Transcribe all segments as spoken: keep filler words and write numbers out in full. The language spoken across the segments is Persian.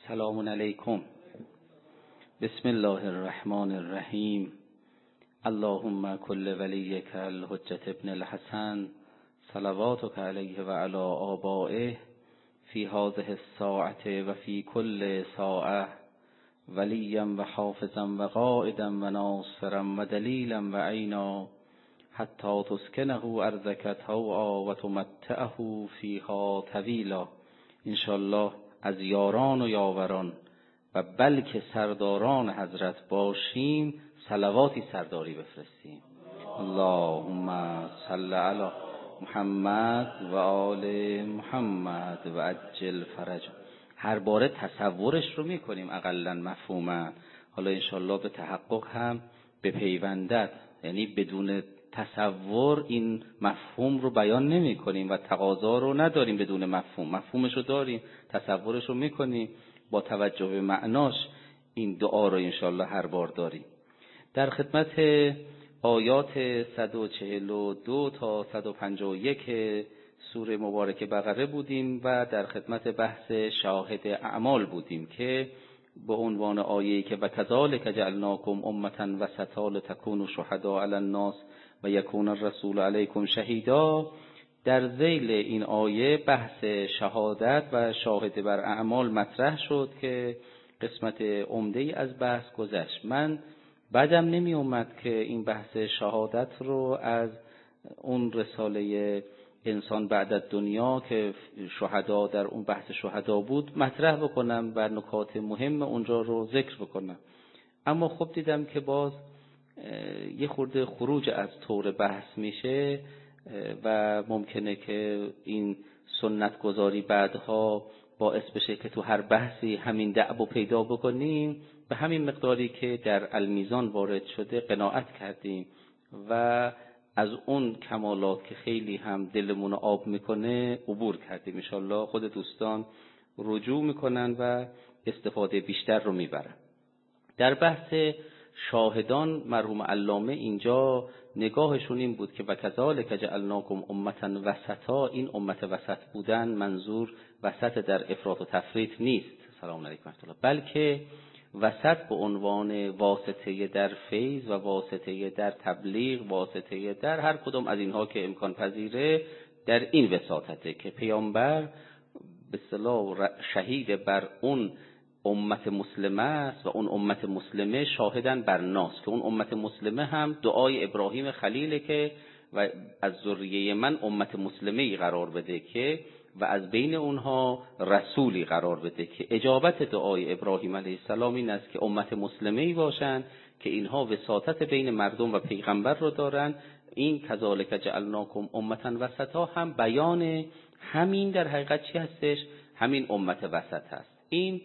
سلام علیکم. بسم الله الرحمن الرحیم. اللهم کل ولیک الحجة ابن الحسن صلواتک علیه و علی آبائه فی هذه الساعة و فی کل ساعة ولیا و حافظا و قائدا و ناصرا و دلیلا و عینا حتی تسکنه ارضک طوعا و تمتعه فیها طویلا. انشاءالله از یاران و یاوران و بلکه سرداران حضرت باشیم، صلواتی سرداری بفرستیم. اللهم صل علی محمد و آل محمد و عجل فرج. هر باره تصورش رو میکنیم اقلا مفهوما، حالا انشالله به تحقق هم به پیوندد، یعنی بدون تصور این مفهوم رو بیان نمی کنیم و تقاضا رو نداریم بدون مفهوم. مفهومش رو داریم، تصورش رو میکنیم، با توجه به معناش این دعا رو انشالله هر بار داریم. در خدمت آیات صد و چهل و دو تا صد و پنجاه و یک سوره مبارکه بقره بودیم و در خدمت بحث شاهد اعمال بودیم که به عنوان آیه‌ای که و کذالک جعلناکم امة وسطا لتکونوا شهداء علی الناس و یکون الرسول علیکم شهیدا، در ذیل این آیه بحث شهادت و شاهد بر اعمال مطرح شد که قسمت عمده‌ای از بحث گذشت. من بعدم نمی اومد که این بحث شهادت رو از اون رساله انسان بعد از دنیا که شهدا در اون بحث شهدا بود مطرح بکنم و نکات مهم اونجا رو ذکر بکنم، اما خب دیدم که باز یه خورده خروج از طور بحث میشه و ممکنه که این سنت گذاری بعدها باعث بشه که تو هر بحثی همین دعبو پیدا بکنیم. به همین مقداری که در المیزان وارد شده قناعت کردیم و از اون کمالات که خیلی هم دلمون آب میکنه عبور کردیم. انشالله خود دوستان رجوع میکنن و استفاده بیشتر رو میبرن. در بحث شاهدان مرحوم علامه اینجا نگاهشون این بود که و کذالک جعلناکم امة وسطا، این امت وسط بودن منظور وسط در افراط و تفریط نیست، سلام علیکم ورحمة الله، بلکه وسط به عنوان واسطه در فیض و واسطه در تبلیغ، واسطه در هر کدام از اینها که امکان پذیره، در این وساطته که پیامبر به اصطلاح شهید بر اون امت مسلمه است و اون امت مسلمه شاهدن بر ناس، که اون امت مسلمه هم دعای ابراهیم خلیله که و از ذریه من امت مسلمه ای قرار بده که و از بین اونها رسولی قرار بده که اجابت دعای ابراهیم علیه السلام این است که امت مسلمه ای باشن که اینها وساطت بین مردم و پیغمبر رو دارن. این کذالک جعلناکم امة وسطا هم بیان همین در حقیقت چی هستش؟ همین امت وسط هست. این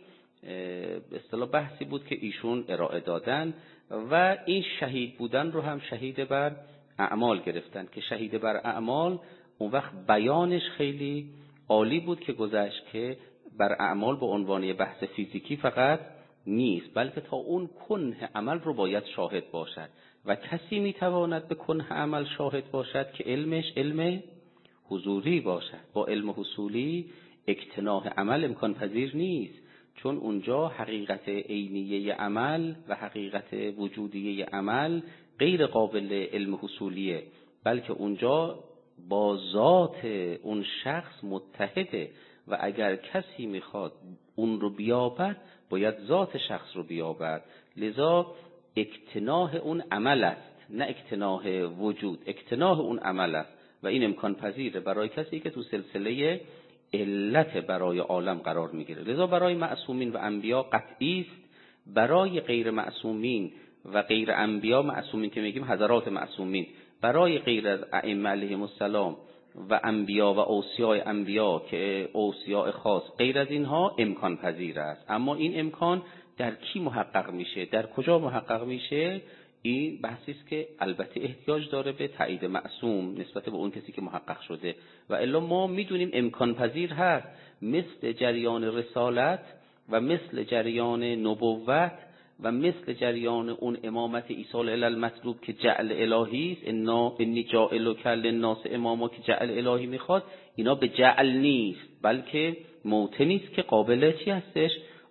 به اصطلاح بحثی بود که ایشون ارائه دادن و این شهید بودن رو هم شهید بر اعمال گرفتن که شهید بر اعمال اون وقت بیانش خیلی عالی بود که گذشت که بر اعمال به عنوان بحث فیزیکی فقط نیست، بلکه تا اون کنه عمل رو باید شاهد باشد و کسی میتواند به کنه عمل شاهد باشد که علمش علم حضوری باشد. با علم حصولی اکتناح عمل امکان پذیر نیست، چون اونجا حقیقت عینیه عمل و حقیقت وجودیه عمل غیر قابل علم حصولیه، بلکه اونجا با ذات اون شخص متحده و اگر کسی میخواد اون رو بیابد باید ذات شخص رو بیابد. لذا اکتناح اون عمل است، نه اکتناح وجود، اکتناح اون عمل است و این امکان پذیره برای کسی که تو سلسله علت برای عالم قرار میگیره. لذا برای معصومین و انبیا قطعی است، برای غیر معصومین و غیر انبیا، معصومین که میگیم حضرات معصومین، برای غیر از ائمه علیهم السلام و انبیا و اوصیاء انبیا که اوصیاء خاص، غیر از اینها امکان پذیر است. اما این امکان در کی محقق میشه، در کجا محقق میشه؟ این بحثی است که البته احتیاج داره به تایید معصوم نسبت به اون کسی که محقق شده و الا ما میدونیم امکان پذیر هست، مثل جریان رسالت و مثل جریان نبوت و مثل جریان اون امامت عیسی علیه المطلوب که جعل الهی است، انا انی جاعلک للناس اماما که جعل الهی میخواد، اینا به جعل نیست بلکه موطنی است که قابل چی هستش؟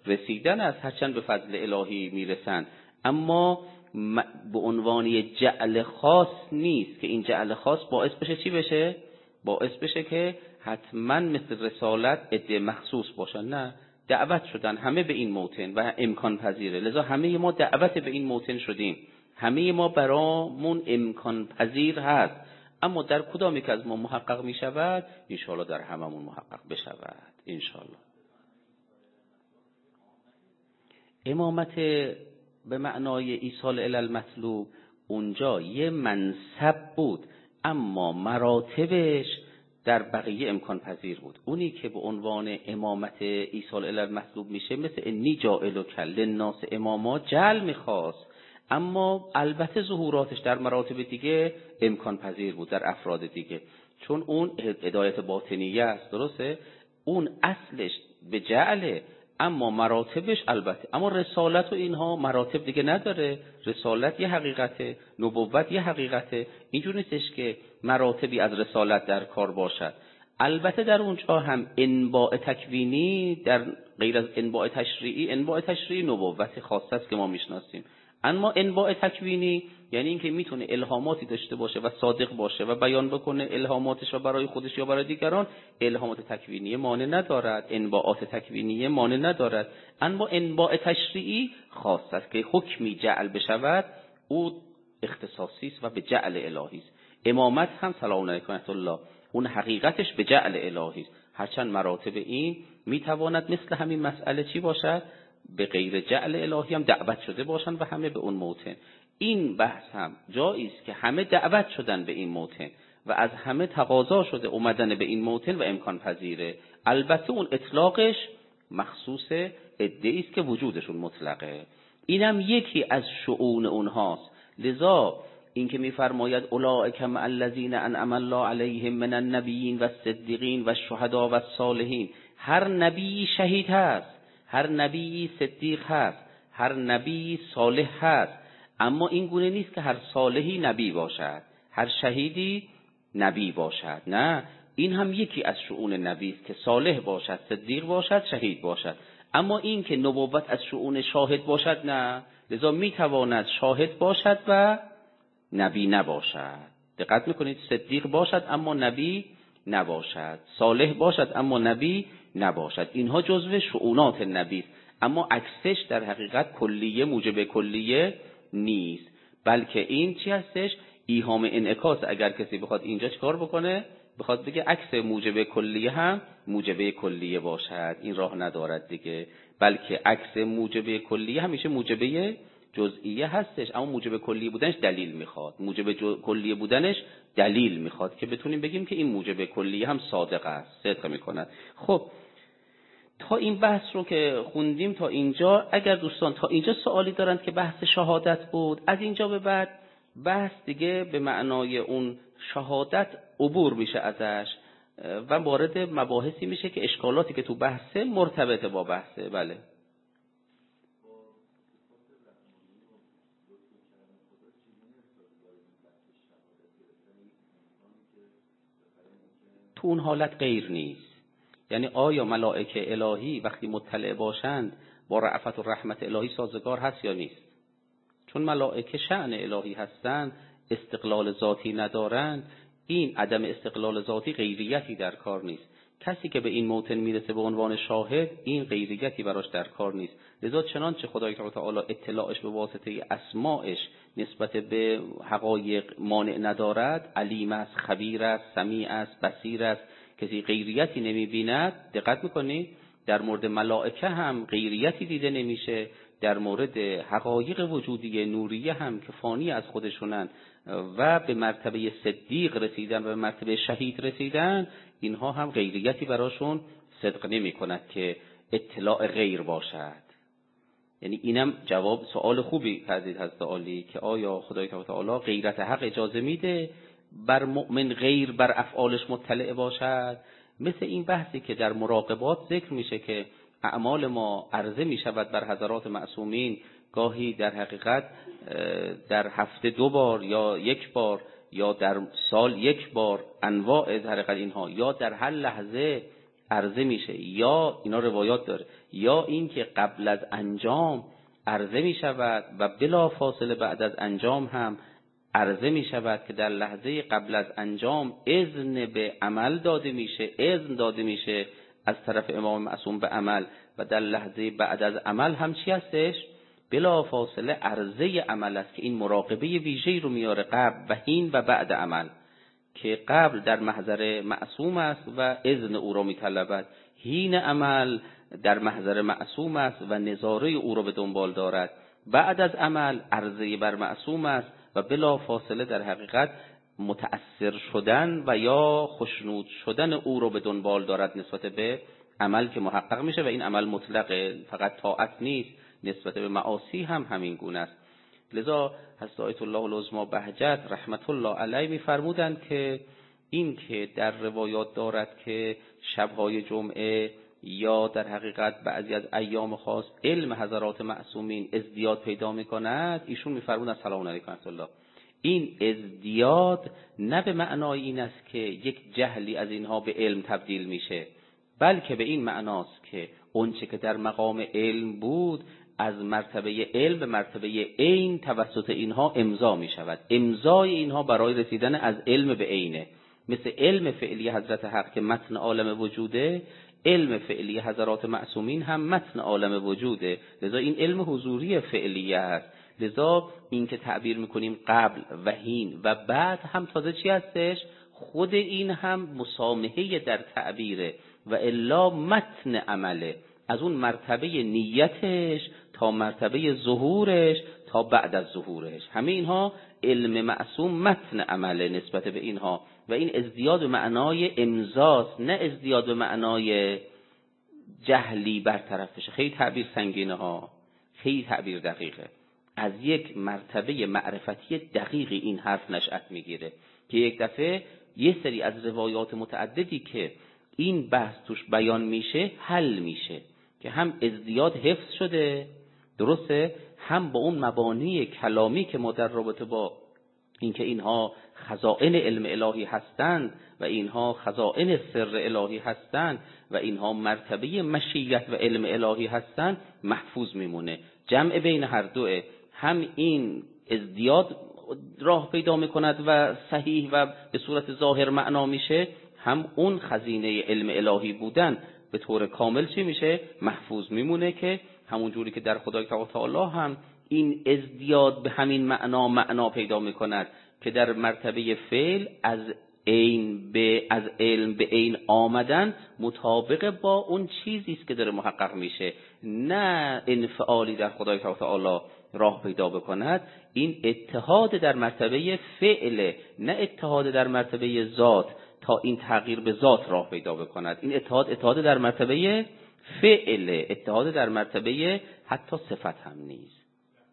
رسیدن است، هرچند به فضل الهی میرسن، اما به عنوان جعل خاص نیست که این جعل خاص باعث بشه چی بشه؟ باعث بشه که حتما مثل رسالت عده مخصوص باشن. نه، دعوت شدن همه به این موطن و امکان پذیره، لذا همه ما دعوت به این موطن شدیم، همه ما برامون امکان پذیر هست، اما در کدام یک از ما محقق می شود؟ انشاءالله در هممون محقق بشود انشاءالله. امامت به معنای ایصال الی المطلوب اونجا یه منصب بود، اما مراتبش در بقیه امکان پذیر بود. اونی که به عنوان امامت ایصال الی المطلوب میشه مثل انی جاعلک للناس اماما جعل میخواست، اما البته ظهوراتش در مراتب دیگه امکان پذیر بود در افراد دیگه، چون اون هدایت باطنیه است، درسته؟ اون اصلش به جعله، اما مراتبش البته، اما رسالت و اینها مراتب دیگه نداره. رسالت یه حقیقته، نبوت یه حقیقته، اینجور نیستش که مراتبی از رسالت در کار باشد. البته در اونجا هم انباء تکوینی در غیر از انباء تشریعی، انباء تشریعی نبوت خاصه است که ما میشناسیم، اما انباء تکوینی یعنی اینکه میتونه الهاماتی داشته باشه و صادق باشه و بیان بکنه الهاماتش و برای خودش یا برای دیگران. الهامات تکوینی مانع ندارد، انباءات تکوینی مانع ندارد، اما انباء تشریعی خاص است که حکمی جعل بشود، او اختصاصی است و به جعل الهی است. امامت هم سلام علیکم الله اون حقیقتش به جعل الهی است، هرچند مراتب این میتواند مثل همین مسئله چی باشد؟ به غیر جعل الهی هم دعوت شده باشند و همه به اون موطن. این بحث هم جایی است که همه دعوت شدن به این موطن و از همه تقاضا شده اومدن به این موطن و امکان پذیره. البته اون اطلاقش مخصوص عده‌ای است که وجودشون مطلقه، اینم یکی از شؤون اونهاست. لذا این که میفرماید اولئک مع الذین انعم الله علیهم من النبیین و الصدیقین و الشهداء و الصالحین، هر نبی شهید هست، هر نبی صدیق هست، هر نبی صالح هست، اما این گونه نیست که هر صالحی نبی باشد، هر شهیدی نبی باشد. نه، این هم یکی از شؤون نبی است که صالح باشد، صدیق باشد، شهید باشد. اما این که نبوت از شؤون شاهد باشد نه، لذا میتواند شاهد باشد و نبی نباشد. دقت میکنید؟ صدیق باشد اما نبی نباشد، صالح باشد اما نبی نباشد. اینها جزو شؤونات نبی است، اما عکسش در حقیقت کلیه موجب کلیه نیست، بلکه این چی هستش؟ ایهام انعکاس. اگر کسی بخواد اینجا چیکار بکنه، بخواد بگه عکس موجب کلیه هم موجب کلیه باشد، این راه ندارد دیگه، بلکه عکس موجب کلیه همیشه موجب جزئیه هستش، اما موجب کلیه بودنش دلیل میخواد، موجب کلیه بودنش دلیل میخواد که بتونیم بگیم که این موجب کلیه هم صادق است، صدق میکند. خب تا این بحث رو که خوندیم تا اینجا، اگر دوستان تا اینجا سوالی دارند که بحث شهادت بود، از اینجا به بعد بحث دیگه به معنای اون شهادت عبور میشه ازش و وارد مباحثی میشه که اشکالاتی که تو بحثه مرتبط با بحثه. بله. تو اون حالت غیر نیست، یعنی آیا ملائکه الهی وقتی مطلع باشند با رأفت و رحمت الهی سازگار هست یا نیست؟ چون ملائکه شأن الهی هستند، استقلال ذاتی ندارند، این عدم استقلال ذاتی غیریتی در کار نیست. کسی که به این موطن میرسه به عنوان شاهد، این غیریتی براش در کار نیست. لذا چنانچه خدای تعالی اطلاعش به واسطه اسماعش نسبت به حقایق مانع ندارد، علیم است، خبیر است، سمیع است، بصیر است، کسی غیریتی نمیبیند. دقت میکنید؟ در مورد ملائکه هم غیریتی دیده نمیشه، در مورد حقایق وجودی نوریه هم که فانی از خودشونن و به مرتبه صدیق رسیدن و به مرتبه شهید رسیدن، اینها هم غیریتی براشون صدق نمی کند که اطلاع غیر باشد. یعنی اینم جواب سوال خوبی پرسید حضرت عالی که آیا خدای تعالی غیرت حق اجازه میده بر مؤمن غیر بر افعالش مطلع باشد؟ مثل این بحثی که در مراقبات ذکر میشه که اعمال ما عرضه میشود بر حضرات معصومین، گاهی در حقیقت در هفته دو بار یا یک بار یا در سال یک بار، انواع در حقیقت اینها، یا در هر لحظه عرضه میشه، یا اینا روایات داره، یا این که قبل از انجام عرضه می شود و بلا فاصله بعد از انجام هم عرضه می شود که در لحظه قبل از انجام اذن به عمل داده میشه، اذن داده میشه از طرف امام معصوم به عمل، و در لحظه بعد از عمل هم چی هستش؟ بلا فاصله عرضه عمل است که این مراقبه ویژه‌ای رو میاره قبل و حین و بعد عمل، که قبل در محضر معصوم است و اذن او را میطلبد، حین عمل در محضر معصوم است و نظاره او را به دنبال دارد، بعد از عمل عرضه بر معصوم است و بلا فاصله در حقیقت متأثر شدن و یا خشنود شدن او را به دنبال دارد نسبت به عمل که محقق میشه، و این عمل مطلقه، فقط طاعت نیست، نسبت به معاصی هم همین گونه است. لذا حضرت آیت الله العظمی بهجت رحمت الله علیه می‌فرمودند که این که در روایات دارد که شب‌های جمعه یا در حقیقت بعضی از ایام خاص علم حضرات معصومین ازدیاد پیدا می‌کند، ایشون می‌فرمودند سلام علیکم الله، این ازدیاد نه به معنای این است که یک جهلی از اینها به علم تبدیل میشه، بلکه به این معناست که اونچه که در مقام علم بود از مرتبه علم به مرتبه عین توسط اینها امضا می شود. امضای اینها برای رسیدن از علم به عینه، مثل علم فعلی حضرت حق که متن عالم وجوده، علم فعلی حضرات معصومین هم متن عالم وجوده، لذا این علم حضوری فعلیه است. لذا این که تعبیر میکنیم قبل و حین و بعد هم تازه چی هستش؟ خود این هم مسامحه در تعبیره و الا متن عمله، از اون مرتبه نیتش تا مرتبه ظهورش تا بعد از ظهورش، همه اینها علم معصوم متن عمله نسبت به اینها، و این ازدیاد به معنای امضاست، نه ازدیاد به معنای جهلی برطرف بشه. خیلی تعبیر سنگینه ها، خیلی تعبیر دقیقه. از یک مرتبه معرفتی دقیقی این حرف نشأت میگیره که یک دفعه یه سری از روایات متعددی که این بحث توش بیان میشه حل میشه، که هم ازدیاد حفظ شده، درسته، هم با اون مبانی کلامی که ما در رابطه با اینکه اینها خزائن علم الهی هستند و اینها خزائن سر الهی هستند و اینها مرتبه مشیت و علم الهی هستند محفوظ میمونه. جمع بین هر دوه، هم این ازدیاد راه پیدا میکند و صحیح و به صورت ظاهر معنا میشه، هم اون خزینه علم الهی بودن به طور کامل چی میشه؟ محفوظ میمونه، که همون جوری که در خدای تعالی هم این ازدیاد به همین معنا معنا پیدا میکند که در مرتبه فعل از عین به از علم به عین آمدن مطابق با اون چیزی است که داره محقق میشه، نه انفعالی در خدای تعالی راه پیدا بکند. این اتحاد در مرتبه فعل، نه اتحاد در مرتبه ذات تا این تغییر به ذات راه پیدا بکند. این اتحاد اتحاد در مرتبه فعل، اتحاد در مرتبه حتی صفت هم نیست.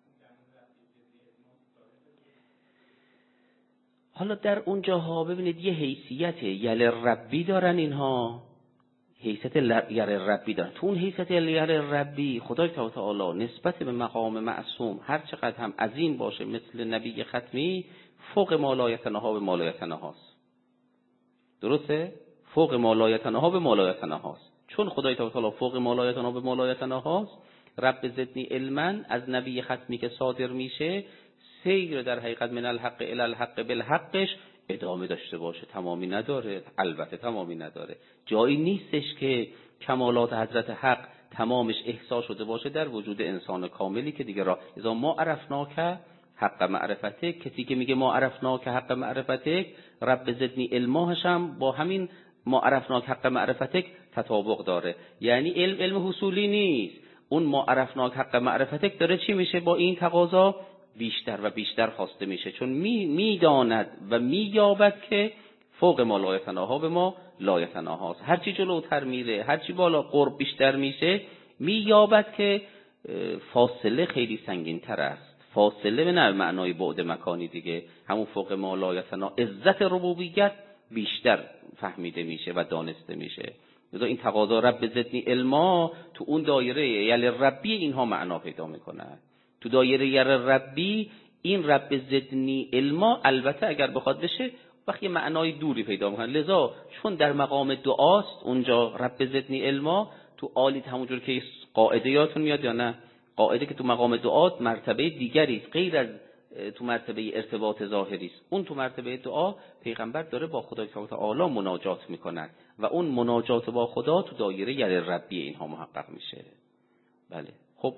حالا در اونجاها ببینید یه حیثیت یل ربی دارن اینها، حیثیت یل ربی دارن. تو اون حیثیت یل ربی خدای تعالی نسبت به مقام معصوم هر چقدر هم عظیم باشه مثل نبی ختمی، فوق ما لا یتناها به ما لا یتناهاست. درسته؟ فوق ما لا یتناها به ما لا یتناهاست. چون خدای تعالی فوق ما لا یتناها به ما لا یتناهاست، رب زدنی علما از نبی ختمی که صادر میشه سیر در حقیقت من الحق الی الحق بالحقش ادامه داشته باشه، تمامی نداره، البته تمامی نداره. جایی نیستش که کمالات حضرت حق تمامش احصا شده باشه در وجود انسان کاملی که دیگه را اذا ما عرفناک حق معرفتک، کسی که میگه ما عرفناک حق معرفتک، رب زدنی علماش هم با همین ما عرفناک حق معرفتک تطابق داره. یعنی علم علم حصولی نیست، اون ما عرفناک حق معرفتک داره چی میشه؟ با این تقاضا بیشتر و بیشتر خواسته میشه، چون می میداند و مییابد که فوق ما لا یتناها به ما لا یتناهاست. هر چی جلوتر میره، هر چی بالا قرب بیشتر میشه، مییابد که فاصله خیلی سنگین تر است. فاصله به نه معنای بعد مکانی دیگه، همون فوق ما لا یتناها، عزت ربوبیت بیشتر فهمیده میشه و دانسته میشه. لذا این تقاضا رب زدنی علما تو اون دایره یل ربی اینها معنا پیدا میکنه. تو دایره یر ربی این رب زدنی علما البته اگر بخواد بشه وقتی معنای دوری پیدا میکنن. لذا چون در مقام دعاست اونجا رب زدنی علما، تو عالیت همونجور که قاعده یادتون میاد یا نه، قاعده که تو مقام دعا مرتبه دیگری است غیر از تو مرتبه ارتباط ظاهری است. اون تو مرتبه دعا پیغمبر داره با خدای تعالی مناجات میکند و اون مناجات با خدا تو دایره یر ربی اینها محقق میشه. بله. خب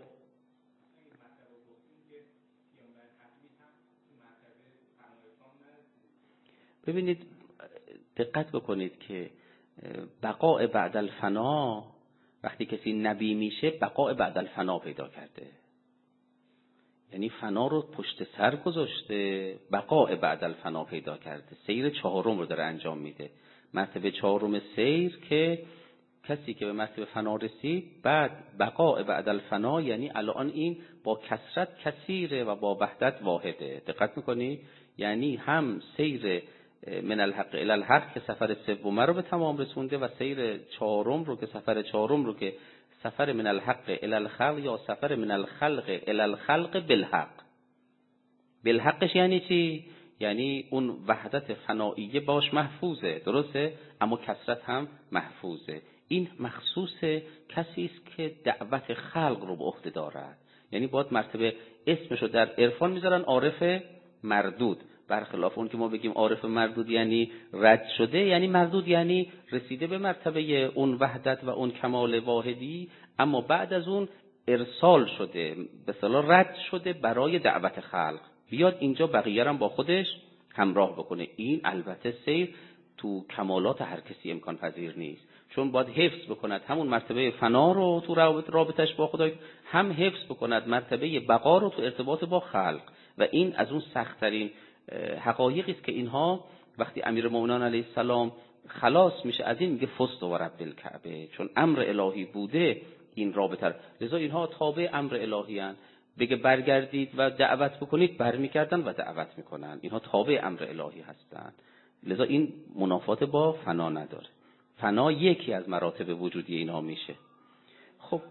ببینید دقت بکنید که بقاء بعد الفنا، وقتی کسی نبی میشه بقاء بعد الفنا پیدا کرده، یعنی فنا رو پشت سر گذاشته، بقاء بعد الفنا پیدا کرده، سیر چهارم رو داره انجام میده. مرتبه چهارم سیر که کسی که به مرتبه فنا رسید، بعد بقاء بعد الفنا یعنی الان این با کثرت کثیره و با وحدت واحده. دقت میکنی؟ یعنی هم سیر من الحق الی الحق که سفر سوم رو به تمام رسونده و سیر چهارم رو که سفر چهارم رو که سفر من الحق الی الخلق یا سفر من الخلق الی الخلق بالحق. بالحقش یعنی چی؟ یعنی اون وحدت فنائیه باش محفوظه، درسته؟ اما کثرت هم محفوظه. این مخصوص کسی است که دعوت خلق رو به عهده دارد. یعنی باید مرتبه اسمشو در عرفان میذارن عارف مردود، برخلاف اون که ما بگیم عارف مردود یعنی رد شده، یعنی مردود یعنی رسیده به مرتبه اون وحدت و اون کمال واحدی، اما بعد از اون ارسال شده، به اصطلاح رد شده برای دعوت خلق، بیاد اینجا بقیه هم با خودش همراه بکنه. این البته سیر تو کمالات هر کسی امکان پذیر نیست، چون باید حفظ بکند همون مرتبه فنا رو تو رابطش با خدا، هم حفظ بکند مرتبه بقا رو تو ارتباط با خلق. و این از اون سخت‌ترین حقایقی است که اینها وقتی امیرالمومنین علیه السلام خلاص میشه از این، میگه فزت و رب الکعبه، چون امر الهی بوده این رابطه. لذا اینها تابع امر الهی ان، بگه برگردید و دعوت بکنید برمیگردن و دعوت میکنن، اینها تابع امر الهی هستند. لذا این منافات با فنا نداره. فنا یکی از مراتب وجودی اینها میشه. خب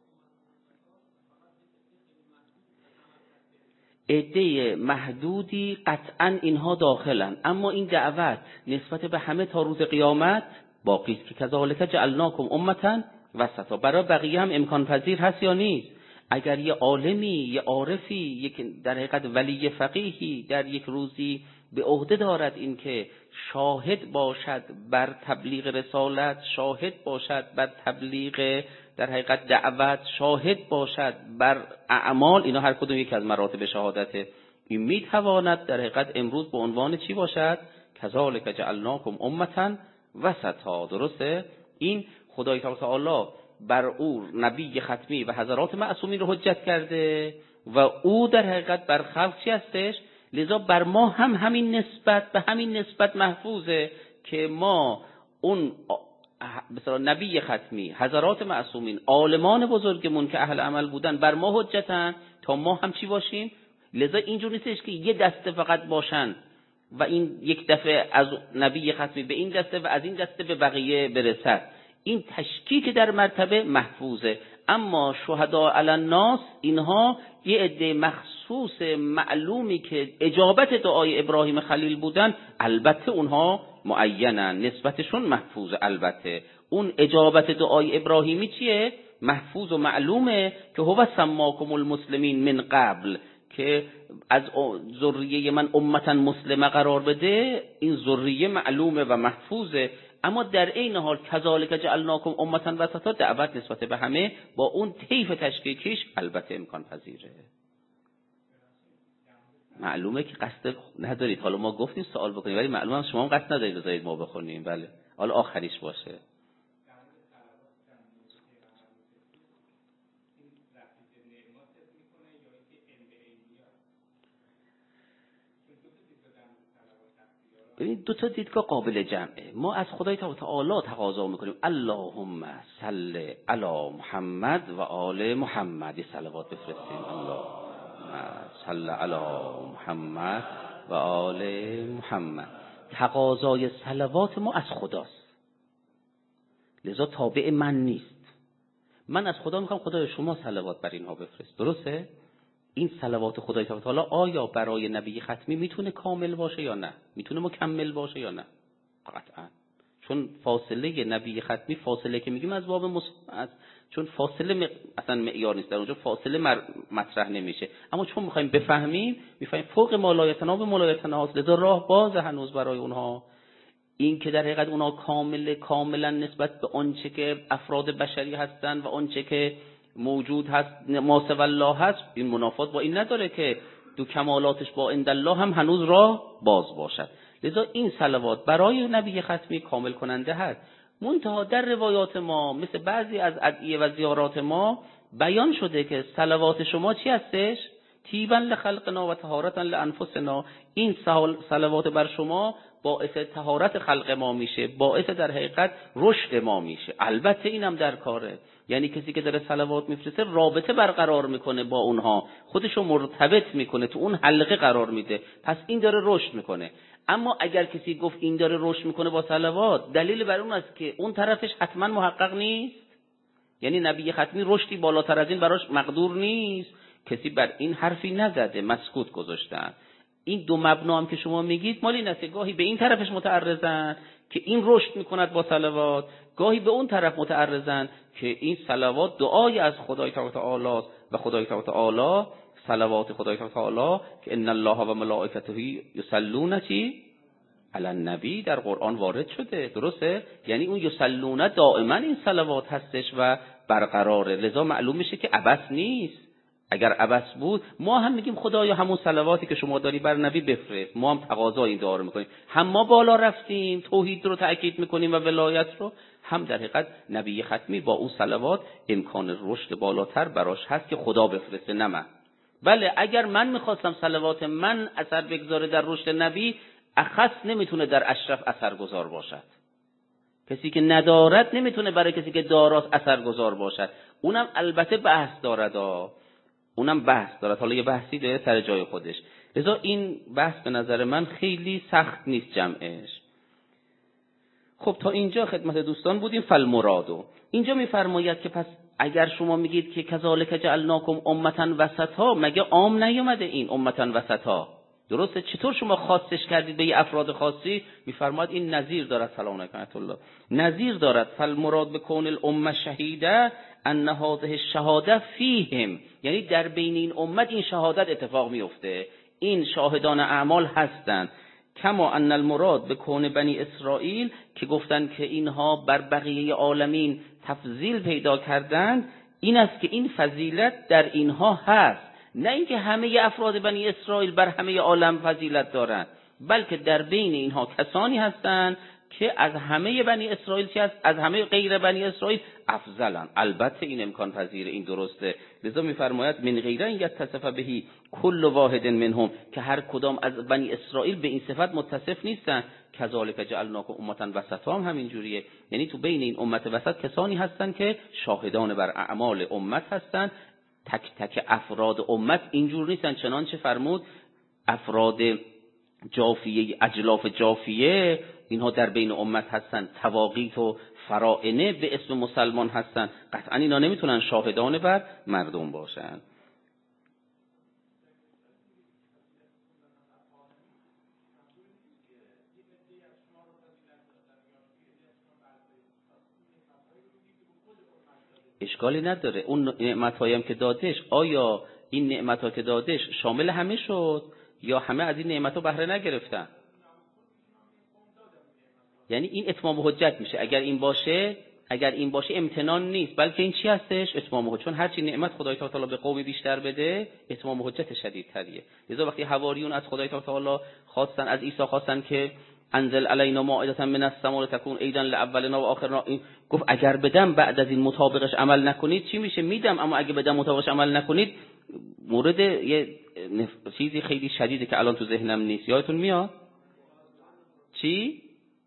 عده محدودی قطعا اینها داخلن، اما این دعوت نسبت به همه تا روز قیامت باقی است که کذالک جعلناکم امة وسطا. برای بقیه هم امکان پذیر هست یا نیست؟ اگر یه عالمی، یه عارفی، یک در حقیقت ولی فقیهی در یک روزی به عهده دارد این که شاهد باشد بر تبلیغ رسالت، شاهد باشد بر تبلیغ در حقیقت دعوت، شاهد باشد بر اعمال، اینا هر کدوم یک از مراتب شهادته، این میتواند در حقیقت امروز به عنوان چی باشد؟ کذالک جعلناکم امة وسطا. درسته؟ این خدای تعالی بر او نبی ختمی و حضرات معصومین رو حجت کرده و او در حقیقت بر خلق چی هستش؟ لذا بر ما هم همین نسبت به همین نسبت محفوظه که ما اون مثلا نبی ختمی، حضرات معصومین، عالمان بزرگمون که اهل عمل بودن بر ما حجتن تا ما هم چی باشیم. لذا اینجور نیستش که یه دسته فقط باشن و این یک دفعه از نبی ختمی به این دسته و از این دسته به بقیه برسد. این تشکیک در مرتبه محفوظه. اما شهدا علی الناس اینها یه عده مخصوص معلومی که اجابت دعای ابراهیم خلیل بودن، البته اونها معینن، نسبتشون محفوظ. البته اون اجابت دعای ابراهیمی چیه؟ محفوظ و معلومه که هو سماکم المسلمین من قبل، که از ذریه من امتا مسلمه قرار بده. این ذریه معلومه و محفوظه. اما در این حال کذالک جعلناکم امة وسطا، دعوت نسبت به همه با اون طیف تشکیکیش البته امکان پذیره. معلومه که قصد ندارید، حالا ما گفتیم سوال بکنید، ولی معلومه شما هم قصد ندارید بذارید ما بخونیم. بله، حالا آخریش باشه. ببینید دو تا دیدگاه قابل جمعه. ما از خدای تعالی تقاضا میکنیم اللهم صل علی محمد و آل محمد، صلوات بفرستیم. اللهم صل علی محمد و آل محمد. تقاضای صلوات ما از خداست، لذا تابع من نیست. من از خدا میخوام خدای شما صلوات بر اینها بفرست، درسته؟ این صلوات خدای تعالی آیا برای نبی ختمی میتونه کامل باشه یا نه؟ میتونه مکمل باشه یا نه؟ قطعا. چون فاصله نبی ختمی فاصله که میگیم از باب مصاحبه، چون فاصله م... اصلا معیار نیست، در اونجا فاصله مر... مطرح نمیشه. اما چون میخوایم بفهمیم، میفهمیم فوق مالایتنا به مالایتنا هست، لذا راه باز هنوز برای اونها. این که در حقیقت اونها کامل کاملا نسبت به آنچه که افراد بشری هستن و آنچه که موجود هست ما سوی الله هست، این منافات با این نداره که دو کمالاتش با عند الله هم هنوز راه باز باشد. لذا این صلوات برای نبی ختمی کامل کننده هست. منتها در روایات ما مثل بعضی از ادعیه و زیارات ما بیان شده که صلوات شما چی هستش؟ طیبا لخلقنا و طهارتا لانفسنا. این صلوات بر شما باعث طهارت خلق ما میشه، باعث در حقیقت رشد ما میشه. البته اینم در کاره، یعنی کسی که داره صلوات میفرسته رابطه برقرار میکنه با اونها، خودشو مرتبط میکنه، تو اون حلقه قرار میده، پس این داره رشد میکنه. اما اگر کسی گفت این داره رشد میکنه با صلوات، دلیل بر اون است که اون طرفش حتما محقق نیست، یعنی نبی ختمی رشدی بالاتر از این براش مقدور نیست. کسی بر این حرفی نزده، مسکوت گذاشتن. این دو مبنا هم که شما میگید مالی نسه، گاهی به این طرفش متعرضن که این رشد میکند با صلوات، گاهی به اون طرف متعرضن که این صلوات دعای از خدای تعالی و خدای تعالی، صلوات خدای تعالی که ان الله و ملائکته یصلون علی النبی در قرآن وارد شده، درسته؟ یعنی اون یصلون دائما این صلوات هستش و برقراره، لذا معلوم میشه که عبث نیست. اگر عبث بود ما هم میگیم خدایا همون صلواتی که شما داری بر نبی بفرست، ما هم تقاضای این دعا رو میکنیم. هم ما بالا رفتیم توحید رو تأکید میکنیم و ولایت رو، هم در حقیقت نبی ختمی با اون صلوات امکان رشد بالاتر براش هست که خدا بفرسته، نه من. بله اگر من میخواستم صلوات من اثر بگذاره در رشد نبی، اخص نمیتونه در اشرف اثرگذار باشد. کسی که ندارد نمیتونه برای کسی که داراست اثرگذار باشد. اونم البته بحث دارد، اونم بحث دارد، حالا یه بحثی داره سر جای خودش. لذا این بحث به نظر من خیلی سخت نیست جمعش. خب تا اینجا خدمت دوستان بودیم. فالمرادو اینجا میفرماید که پس اگر شما میگید که کذالک جعلناکم امتا وسطا، مگه عام نیومده این امتا وسطا؟ درسته؟ چطور شما خاصش کردید به یه افراد خاصی؟ میفرماید این نظیر دارد. سلام علیکم الله. نظیر دارد. فالمراد بکون الامه شهیده ان هذه الشهاده فیهم، یعنی در بین این امت این شهادت اتفاق میفته، این شاهدان اعمال هستند. کما ان المراد بکون بنی اسرائیل، که گفتن که اینها بر بقیه عالمین تفضیل پیدا کردند، این است که این فضیلت در اینها هست، نه اینکه همه افراد بنی اسرائیل بر همه عالم فضیلت دارند، بلکه در بین اینها کسانی هستند که از همه بنی اسرائیل چی هست؟ از همه غیر بنی اسرائیل افضلن. البته این امکان پذیره، این درسته. لذا میفرماید من غیر ان یتصف بهی کل واحد منهم، که هر کدام از بنی اسرائیل به این صفت متصف نیستن. کذالک جعلناکم امتا وسطا هم همین جوریه، یعنی تو بین این امت وسط کسانی هستن که شاهدان بر اعمال امت هستن. تک تک افراد امت اینجور نیستن، چنانچه فرمود افراد جافیه، اجلاف جافیه، اینها در بین امت هستن، تواقیت و فرائنه به اسم مسلمان هستن، قطعا اینا نمیتونن شاهدان بر مردم باشن. اشکالی نداره. اون نعمت‌هایی هم که دادش، آیا این نعمت‌ها که دادش شامل همه شد یا همه از این نعمت‌ها بهره نگرفتن؟ یعنی این اتمام حجت میشه. اگر این باشه، اگر این باشه امتنان نیست، بلکه این چی هستش؟ اتمام حجت. چون هر چی نعمت خدای تعالی به قومی بیشتر بده، اتمام حجت شدیدتریه. لذا وقتی حواریون از خدای تعالی خواستن، از عیسی خواستن که انزل علینا مائدة من السماء تکون عیدا لاولنا و آخرنا، این گفت اگر بدم بعد از این مطابقش عمل نکنید چی میشه؟ میدم، اما اگه بدم مطابقش عمل نکنید. مورد یه چیزی خیلی شدیده که الان تو ذهنم نیست، یادتون میاد چی؟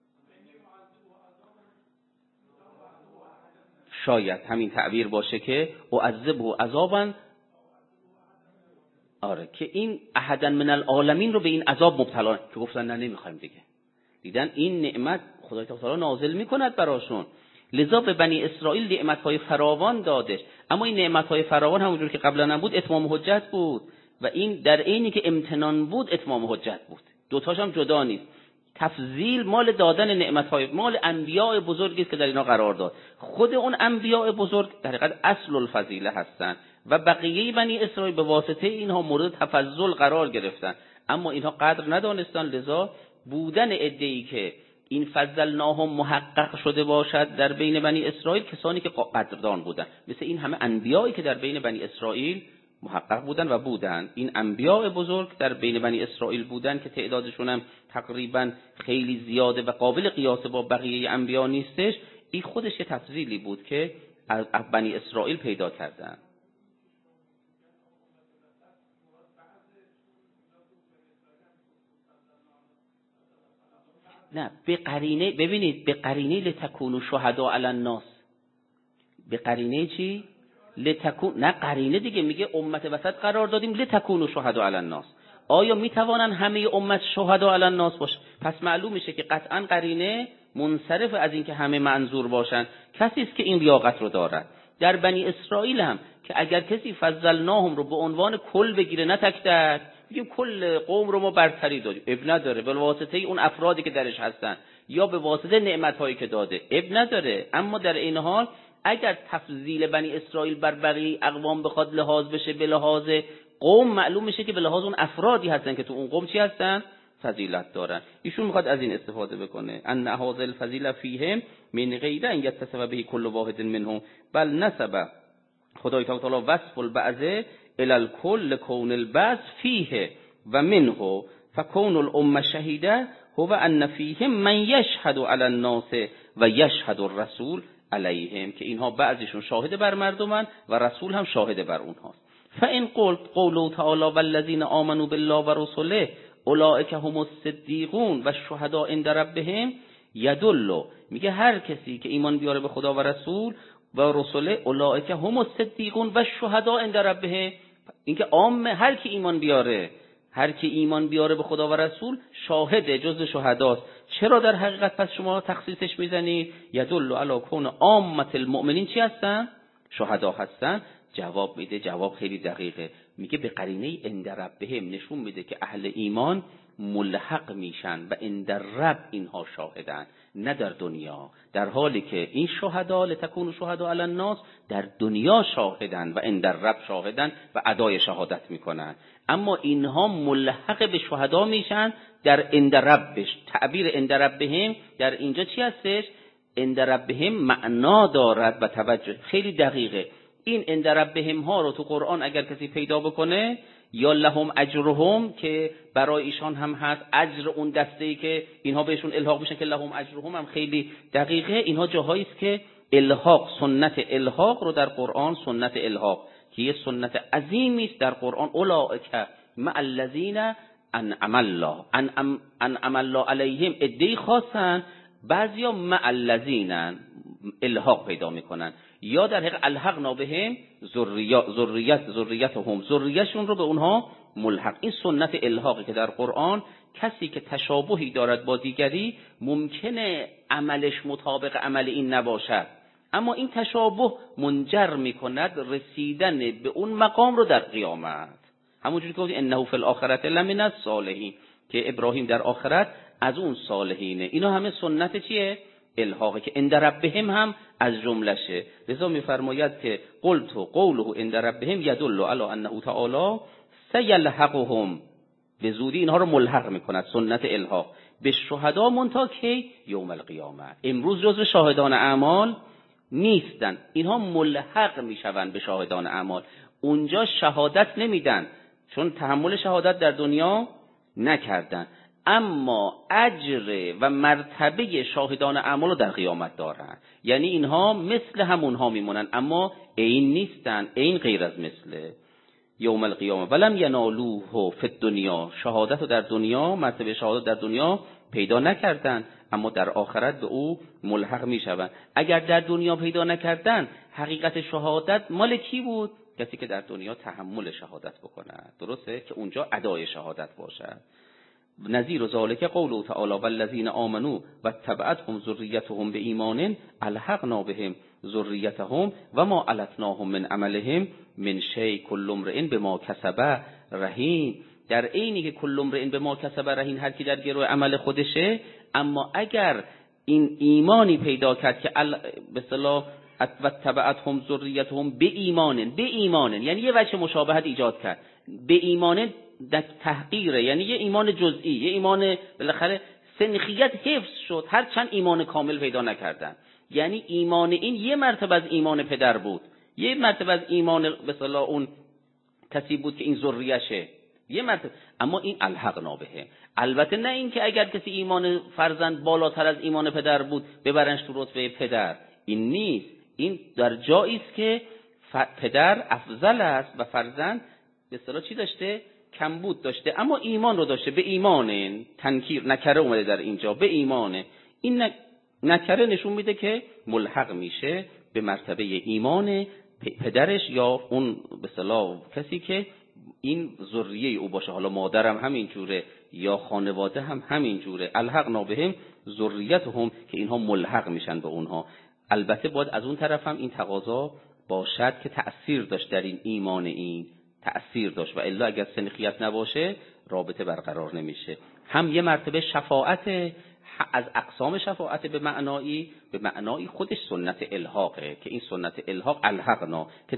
شاید همین تعبیر باشه که اعذبه عذابا، آره، که این احدا من العالمین رو به این عذاب مبتلا، که گفتن نه نمیخوایم دیگه، دیدن این نعمت خدای تعالی نازل میکند براشون. لذا به بنی اسرائیل نعمت‌های فراوان دادش، اما این نعمت‌های فراوان همونجور که قبلا هم بود اتمام حجت بود. و این در عینی که امتنان بود اتمام حجت بود. دوتاش هم جدا نیست. تفضیل مال دادن نعمت‌های مال انبیاء بزرگی است که در اینا قرار داد. خود اون انبیاء بزرگ در حقیقت اصل الفضیله هستند و بقیه بنی اسرائیل به واسطه اینها مورد تفضل قرار گرفتن، اما اینها قدر ندانستن. لذا بودن عده‌ای که این فضلناهم محقق شده باشد در بین بنی اسرائیل، کسانی که قدردان بودن، مثل این همه انبیایی که در بین بنی اسرائیل محقق بودن و بودن. این انبیاء بزرگ در بین بنی اسرائیل بودن که تعدادشون هم تقریبا خیلی زیاده و قابل قیاس با بقیه انبیا نیستش. این خودش یه تفضیلی بود که از بنی اسرائیل پیدا کردن. نه، به قرینه، ببینید به قرینه لتکونوا شهداء علی الناس. به قرینه چی؟ لتکون، نه قرینه دیگه میگه امت وسط قرار دادیم لتکونوا شهداء علی الناس. آیا میتوانن همه امت شهداء علی الناس باشه؟ پس معلوم میشه که قطعا قرینه منصرف از این که همه منظور باشن. کسی است که این لیاقت رو دارد. در بنی اسرائیل هم که اگر کسی فضلناهم رو به عنوان کل بگیره نه تک تک، میگیم کل قوم رو ما برتری دادیم، اب نداره، به واسطه اون افرادی که درش هستن یا به واسطه نعمت‌هایی که داده، اب نداره. اما در این حال اگر تفضیل بنی اسرائیل بر بقیه اقوام بخواد لحاظ بشه به لحاظ قوم، معلوم میشه که به لحاظ اون افرادی هستن که تو اون قوم چی هستن؟ فضیلت دارن. ایشون میخواد از این استفاده بکنه، ان هذا الفضیل فیهم من غیر ان یتصف به کل واحد منهم بل نسب خدای تعالی وصف البعض الی الکل لکون البعض فیه و منه فکون الامه شهیده هو ان فیهم من یشهد علی الناس و یشهد الرسول علیهم، که اینها بعضیشون شاهد بر مردمن و رسول هم شاهد بر اونهاست. فان قلت قوله تعالی والذین آمنوا بالله و رسله اولئک هم الصدیقون و الشهداء عند ربهم یدل، میگه هر کسی که ایمان بیاره به خدا و رسول و رسوله اولئک هم الصدیقون و الشهداء عند ربهم، اینکه عام هر کی ایمان بیاره، هر کی ایمان بیاره به خدا و رسول شاهد جزء شهداست. چرا در حقیقت پس شما تخصیصش میزنید؟ یدل علی کون عامه المؤمنین چی هستن؟ شهدا هستن. جواب میده، جواب خیلی دقیقه، میگه به قرینه عند ربهم نشون میده که اهل ایمان ملحق میشن و عند رب اینها شاهدن، نه در دنیا، در حالی که این شهدا لتکونوا شهداء علی الناس در دنیا شاهدن و عند رب شاهدن و ادای شهادت میکنن. اما اینها ملحق به شهدا میشن در عند ربش. تعبیر عند ربهم در اینجا چی هستش؟ عند ربهم معنا دارد و توجه خیلی دقیقه. این عند ربهم ها رو تو قرآن اگر کسی پیدا بکنه، یا لهم اجرهم که برای ایشان هم هست، اجر اون دسته‌ای که اینها بهشون الحاق میشن که لهم اجرهم هم خیلی دقیقه. اینها جاهایی است که الحاق، سنت الحاق رو در قرآن، سنت الحاق که یه سنت عظیمی است در قرآن، اولئک مع الذین انعم الله انعم انعم الله علیهم، ادعی خاصن، بعضیا مع الذین الحاق پیدا میکنن، یا در حقیقت الحقنا بهم ذریات ذریت ذریتهم، ذریتشون رو به اونها ملحق. این سنت الحاقی که در قرآن کسی که تشابهی دارد با دیگری ممکنه عملش مطابق عمل این نباشد، اما این تشابه منجر میکند رسیدن به اون مقام رو در قیامت. همونجوری که گفتیم انه فی الاخرة لمن الصالحین، که ابراهیم در آخرت از اون صالحینه. اینا همه سنت چیه؟ الحاقه که عند ربهم هم از جملشه. لذا میفرماید که قلت قوله عند ربهم یدل علی انه تعالی سیلحقهم، به زودی اینها رو ملحق میکند، سنت الحاق به شهدا منتها کی؟ یوم القیامه. امروز جزو شاهدان اعمال نیستن، اینها ملحق میشوند به شاهدان اعمال. اونجا شهادت نمیدن چون تحمل شهادت در دنیا نکردن، اما اجر و مرتبه شاهدان اعمال رو در قیامت دارن. یعنی اینها مثل همونها میمونن، اما عین نیستن، عین غیر از مثله. یوم القیامه ولم ینالوه فی الدنیا، شهادت رو در دنیا، مرتبه شهادت در دنیا پیدا نکردن، اما در آخرت به او ملحق میشوند. اگر در دنیا پیدا نکردن، حقیقت شهادت مال کی بود؟ کسی که در دنیا تحمل شهادت بکنه، درسته؟ که اونجا ادای شهادت باشد. نظیر ذالک قوله تعالی والذین آمنوا واتبعتهم ذریتهم بایمان الحقنا بهم ذریتهم و ما علتناهم من عملهم من شیء کل امرئ بما کسب رهین. در عینی که کل امرئ بما کسب رهین، هر کی در گروه عمل خودشه، اما اگر این ایمانی پیدا کرد که به اصطلاح واتبعتهم ذریتهم بایمان، به ایمان یعنی یه وجه مشابهت ایجاد کرد، به ایمان در تحقیره، یعنی یه ایمان جزئی، یه ایمان بالاخره سنخیت حفظ شد، هر چند ایمان کامل پیدا نکردن. یعنی ایمان این یه مرتبه از ایمان پدر بود، یه مرتبه از ایمان به اصطلاح اون کسی بود که این ذریشه، یه مرتبه، اما این الحقنا بهم. البته نه این که اگر کسی ایمان فرزند بالاتر از ایمان پدر بود ببرنش تو رتبه پدر، این نیست. این در جایی است که پدر افضل است و فرزند به اصطلاح چی داشته؟ کمبود داشته، اما ایمان رو داشته. به ایمان، تنکیر نکره اومده در اینجا، به ایمان. این نکره نشون میده که ملحق میشه به مرتبه ایمان پدرش یا اون به اصطلاح کسی که این ذریه او باشه، حالا مادرم همین جوره یا خانواده هم همین جوره. الحقنا بهم ذریتهم، که اینها ملحق میشن به اونها. البته باید از اون طرف هم این تقاضا باشد که تأثیر داشت در این ایمان، این تأثیر داشت، و الا اگر سنخیت نباشه رابطه برقرار نمیشه. هم یه مرتبه شفاعت، از اقسام شفاعت به معنایی به معنایی خودش سنت الحاقه، که این سنت الحاق الحقنا که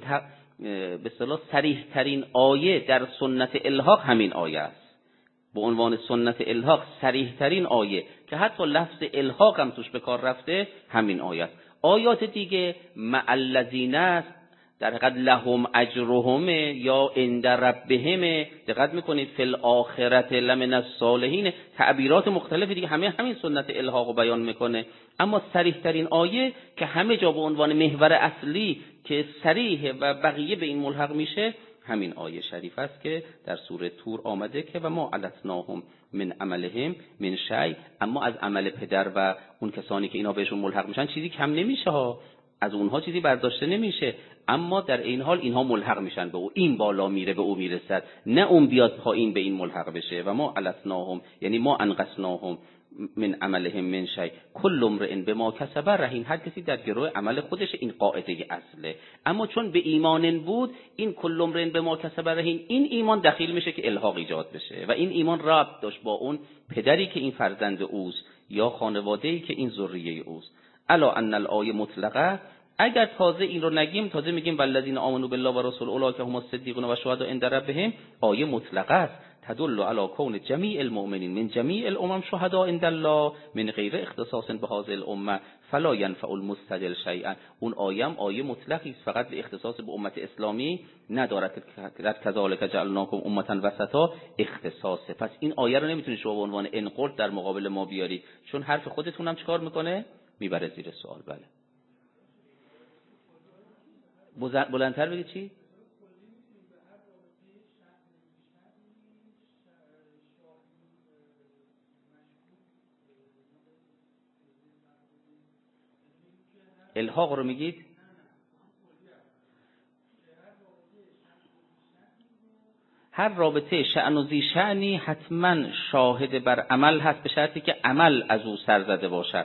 به اصطلاح صریح ترین آیه در سنت الحاق همین آیه است، به عنوان سنت الحاق صریح ترین آیه که حتی لفظ الحاق هم توش به کار رفته همین آیه است. آیات دیگه مع الذین است، در حقیقت لهم اجرهم یا عند ربهم، دقت میکنید فی الاخرة لمن الصالحین، تعبیرات مختلف دیگه همه همین سنت الحاق رو بیان میکنه. اما صریح ترین آیه که همه جا به عنوان محور اصلی که صریح و بقیه به این ملحق میشه همین آیه شریف است که در سوره طور آمده که و ما علتناهم من عملهم من شیء، اما از عمل پدر و اون کسانی که اینا بهشون ملحق میشن چیزی کم نمیشه ها، از اونها چیزی برداشته نمیشه، اما در این حال اینها ملحق میشن به او، این بالا میره به او میرسد، نه اون بیاد پایین به این ملحق بشه. و ما علتناهم یعنی ما انقصناهم من عملهم من شیء کل امرئ بما کسب رهین، هر کسی در گروه عمل خودش، این قاعده اصله. اما چون به ایمان بود، این کل امرئ بما کسب رهین، این ایمان دخیل میشه که الحاق ایجاد بشه، و این ایمان ربط داشت با اون پدری که این فرزند اوست یا خانواده‌ای که این ذریه اوست. الا ان الآیه مطلقه، اگر تازه این رو نگیم، تازه میگیم والذین آمنوا بالله و رسوله اولئک هم الصدیقون و شهداء عند ربهم، آیه مطلقه است تدل علی کون جمیع المؤمنین من جمیع الامم شهداء عند الله من غیر اختصاص بهذه الامه فلا ينفع المستدل شیئا. اون آیه هم آیه مطلقی است، فقط به اختصاص به امت اسلامی ندارد که کذالک جعلناکم امه وسطا اختصاصه. پس این آیه رو نمیتونید شما به عنوان انقرض در مقابل ما بیارید، چون حرف خودتون هم چیکار میکنه؟ میبره زیر سوال. بله بلندتر بگید. چی؟ الحاق رو میگید؟ هر رابطه شأن و ذی شأنی حتما شاهد بر عمل هست، به شرطی که عمل از او سر زده باشد.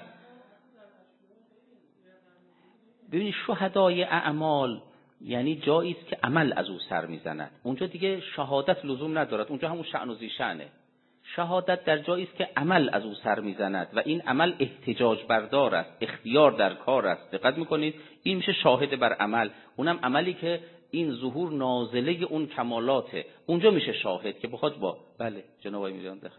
ببینید شهدای اعمال یعنی جایی است که عمل از او سر میزند، اونجا دیگه شهادت لزوم ندارد، اونجا همون شأن و ذی شأنه. شهادت در جایی است که عمل از او سر میزند و این عمل احتجاج بردار است، اختیار در کار است. دقت میکنید این میشه شاهد بر عمل، اونم عملی که این ظهور نازله اون کمالاته، اونجا میشه شاهد که بخواد با بله جناب آقای میلیان داخل.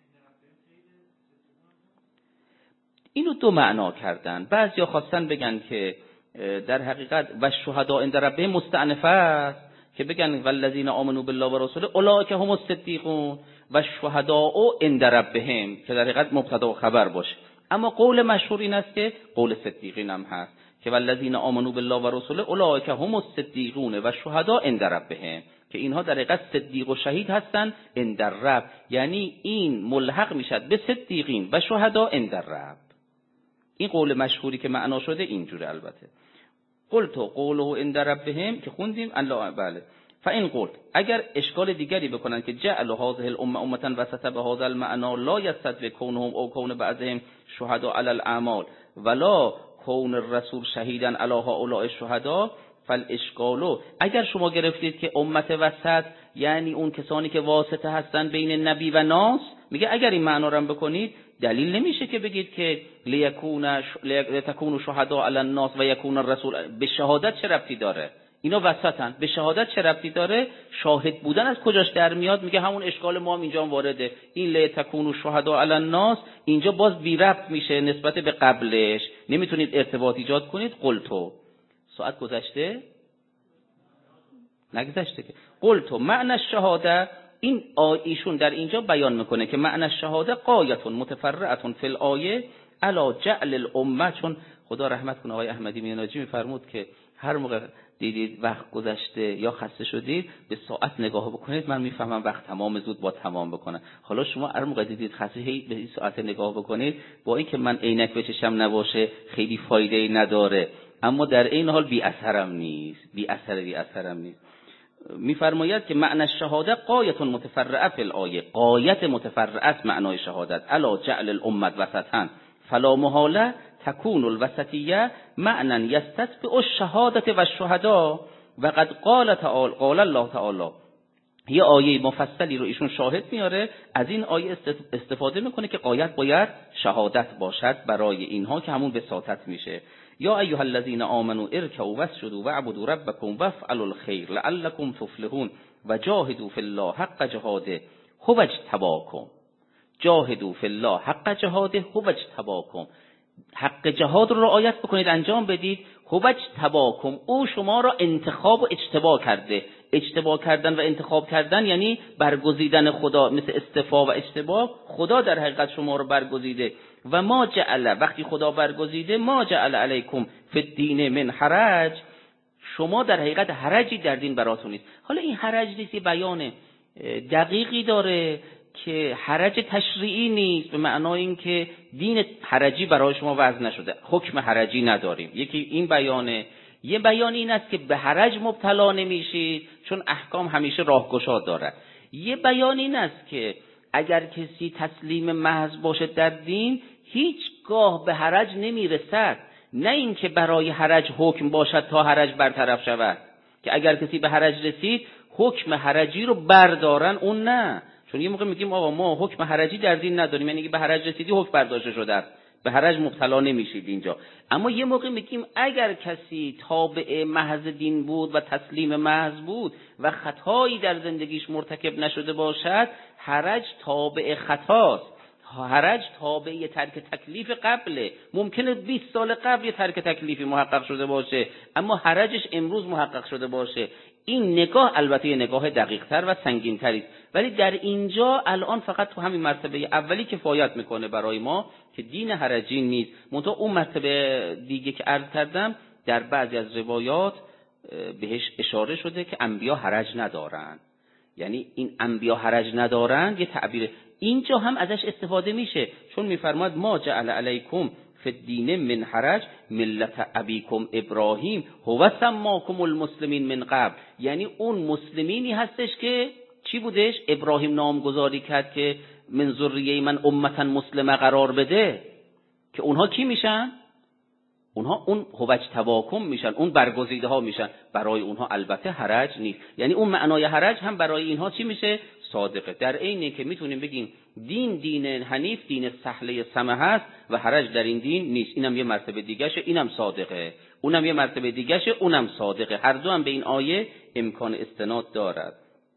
اینو دو معنا کردن، بعضیا خواستن بگن که در حقیقت و شهداء عند ربهم مستأنفه است، که بگن والذین آمنوا بالله و رسوله اولئک هم الصدیقون و شهداء عند ربهم، که در حقیقت مبتدا و خبر باشه. اما قول مشهور این است که قول صدیقین هم هست که والذین آمنوا بالله و رسوله اولئک هم الصدیقون و شهداء عند ربهم، که اینها در حقیقت صدیق و شهید هستند عند رب، یعنی این ملحق میشد به صدیقین و شهداء عند رب. این قول مشهوری که معنا شده اینجوره. البته قلت قوله عند ربهم که خوندیم الله بله فإن قلت اگر اشکال دیگری بکنن که جعل هذه الامه امه وسط به هذا المعنى لا يستدل كونهم او كون بعضهم شهداء على الاعمال ولا كون الرسول شهیدا علی هؤلاء الشهداء فالاشکال. اگر شما گرفتید که امت وسط یعنی اون کسانی که واسطه هستن بین نبی و ناس، میگه اگر این معنا رو بکنید دلیل نمیشه که بگید که لیکون ش... لیتکون شهداء علی الناس و یکون الرسول. به شهادت چه ربطی داره؟ اینا وسطن، به شهادت چه ربطی داره؟ شاهد بودن از کجاش در میاد؟ میگه همون اشکال ما هم اینجا وارده. این لیتکون شهداء علی الناس اینجا باز بی ربط میشه نسبت به قبلش، نمیتونید ارتباط ایجاد کنید. قلتو ساعت گذشته؟ نگذشته که. قلتو معنی الشهاده، این ایشون در اینجا بیان میکنه که معنی الشهاده قایتون متفرعتون فی الآیه علی جعل الامه. چون خدا رحمت کنه آقای احمدی میناجی میفرمود که هر موقع دیدید وقت گذشته یا خسته شدید به ساعت نگاه بکنید، من میفهمم وقت تمام، زود با تمام بکنه. حالا شما هر موقع دیدید خسته هی به این ساعت نگاه بکنید، با اینکه من عینک به چشم نباشه خیلی فایده ای نداره، اما در این حال بی اثرم نیست، بی اثر بی اثرم نیست. میفرماید که معنی شهاده قایت متفرعه فی الآیه، قایت متفرعه معنای شهادت علی جعل الامه وسطا فلا محاله تكون الوسطیه معنا یستتبع الشهاده و الشهداء و قد قال تعالی قال الله تعالی. یه آیه مفصلی رو ایشون شاهد میاره، از این آیه استفاده میکنه که قایت باید شهادت باشد برای اینها که همون وساطت میشه. یا ایها الذین آمنوا ارکعوا واسجدوا واعبدوا ربکم وافعلوا الخیر لعلکم تفلحون و جاهدوا فی الله حق جهاده هو اجتباکم. جاهدوا فی الله حق جهاده هو اجتباکم، حق جهاد رو رعایت بکنید، انجام بدید. هو اجتباکم، او شما را انتخاب و اجتبا کرده. اجتبا کردن و انتخاب کردن یعنی برگزیدن خدا، مثل استفا و اجتبا. خدا در حقیقت شما رو برگزیده. و ما جعل، وقتی خدا برگزیده، ما جعل علیکم فی الدین من حرج، شما در حقیقت حرجی در دین براتون نیست. حالا این حرج نیست، بیان دقیقی داره که حرج تشریعی نیست، به معنای این که دین حرجی برای شما وضع نشده، حکم حرجی نداریم. یکی این بیانه. یه بیان این است که به حرج مبتلا نمیشید چون احکام همیشه راهگشا دارد. یه بیان این است که اگر کسی تسلیم محض باشه در دین هیچگاه به حرج نمیرسد، نه اینکه برای حرج حکم باشد تا حرج برطرف شود، که اگر کسی به حرج رسید حکم حرجی رو بردارن، اون نه. چون یه موقع میگیم آقا ما حکم حرجی در دین نداریم، یعنی به حرج رسیدی حکم برداشته شده، به حرج مبتلا نمیشید اینجا. اما یه موقع میگیم اگر کسی تابع محض دین بود و تسلیم محض بود و خطایی در زندگیش مرتکب نشده باشد، حرج تابع خطاست. حرج تابع ترک تکلیف قبله. ممکنه بیست سال قبل یه ترک تکلیفی محقق شده باشه اما حرجش امروز محقق شده باشه. این نگاه البته یه نگاه دقیق تر و سنگین تری است، ولی در اینجا الان فقط تو همین مرتبه اولی کفایت میکنه برای ما که دین حرجی نیست. منتها اون مرتبه دیگه که عرض کردم در بعضی از روایات بهش اشاره شده که انبیا حرج ندارن، یعنی این انبیا حرج ندارن یه تعبیر اینجا هم ازش استفاده میشه، چون میفرماد ما جعل علیکم فی الدین من حرج ملت ابیکم ابراهیم هو سماکم المسلمین من قبل. یعنی اون مسلمینی هستش که چی بودش؟ ابراهیم نامگذاری کرد که من ذریه من امتا مسلمه قرار بده، که اونها کی میشن؟ اونها اون هوج تواکم میشن، اون برگزیده ها میشن. برای اونها البته حرج نیست، یعنی اون معنای حرج هم برای اینها چی میشه؟ صادقه. در عینی که میتونیم بگیم دین دین حنیف، دین سهله سمح هست و حرج در این دین نیست. اینم یه مرتبه دیگه‌شه، اینم صادقه. اونم یه مرتبه دیگه‌شه، اونم صادقه. هر دو هم به این آیه امکان استناد دارد.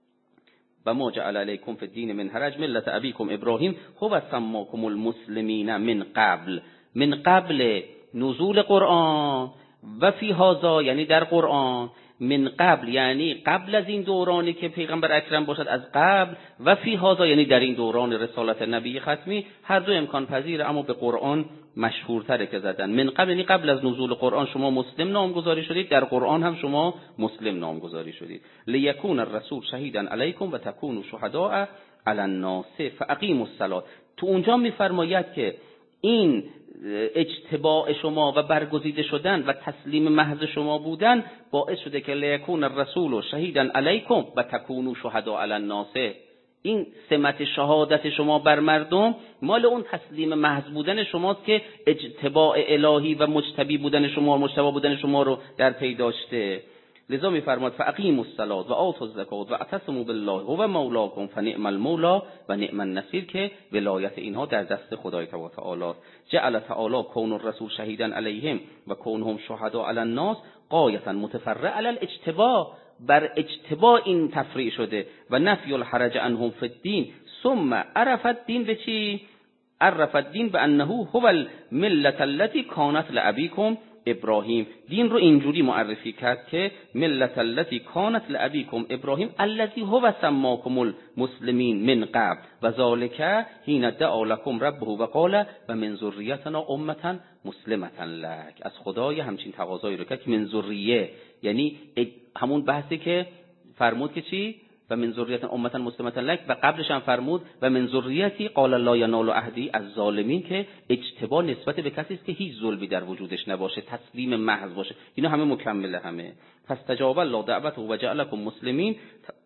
و ما جعل علیکم فی الدین من حرج ملت ابیکم ابراهیم هو سماکم المسلمین من قبل. من قبل نزول قرآن و فی هذا یعنی در قرآن، من قبل یعنی قبل از این دورانی که پیغمبر اکرم باشد از قبل، و فی هذا یعنی در این دوران رسالت نبی ختمی. هر دو امکان پذیره اما به قرآن مشهورتره که زدن. من قبل یعنی قبل از نزول قرآن شما مسلم نامگذاری شدید، در قرآن هم شما مسلم نامگذاری شدید. لیکون الرسول شهیدا علیکم و تکونوا شهداء علی الناس فاقیموا الصلاة. تو اونجا میفرماید که این اجتباع شما و برگزیده شدن و تسلیم محض شما بودن باعث شده که لیکون الرسول شهیدا علیکم و تکونوا شهداء علی الناس. این سمت شهادت شما بر مردم مال اون تسلیم محض بودن شماست که اجتباع الهی و مجتبی بودن شما، مجتبی بودن شما رو در پی داشته. لذا می‌فرماد فاقیموا الصلاة و آتوا الزکات و اعتصموا بالله هو مولاکم فنعم المولا و نعم النصیر، که ولایت اینها در دست خدای تعالی است. جعل تعالی کون الرسول شهیدا علیهم و کونهم شهداء علی الناس غایة متفرع علی الاجتباء، بر اجتباع این تفریع شده و نفی الحرج عنهم فی الدین. ثم عرف الدین به چی؟ عرف الدین بانه هو الملة التي كانت لابیکم ابراهیم. دین رو اینجوری معرفی کرد که ملت التي كانت لابیکم ابراهیم الذي هو سماكم المسلمین من قبل و ذلك حين دعا لكم ربه و قال و من ذریتنا امه مسلمه لك. از خدای همچین تقاضایی رو کرد که من ذریه، یعنی همون بحثی که فرمود که چی؟ و من ذریت امه مسلمه لک، و قبلش هم فرمود و من ذریتی قال لا ینال عهدی الظالمین، که اجتباع نسبت به کسی است که هیچ ظلمی در وجودش نباشه، تسلیم محض باشه. اینا همه مکمله همه. فاستجاب الله دعوته و جعلکم مسلمین،